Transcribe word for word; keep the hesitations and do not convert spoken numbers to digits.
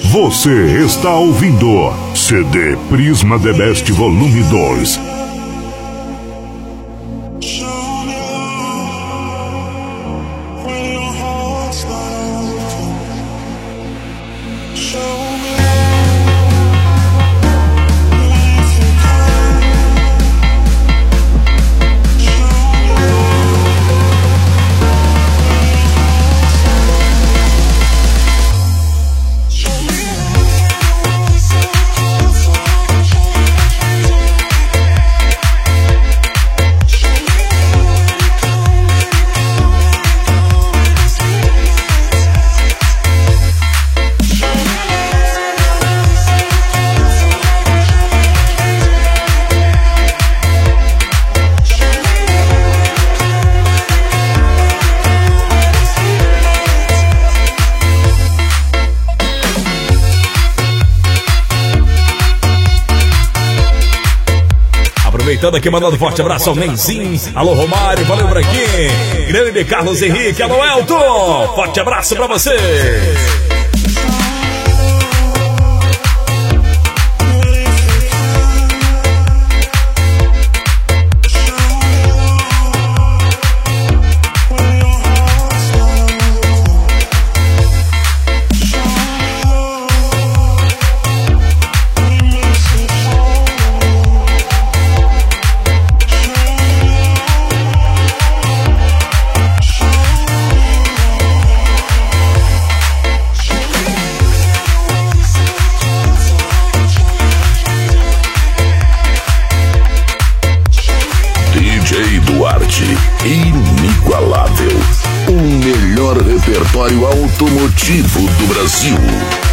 Você está ouvindo C D Prisma The Best Volume dois. Aproveitando aqui, mandando um forte abraço ao Nenzinho. Alô, Romário, valeu por aqui. Grande Carlos Henrique, alô, Elton. Forte abraço pra vocês. Inigualável, o melhor repertório automotivo do Brasil.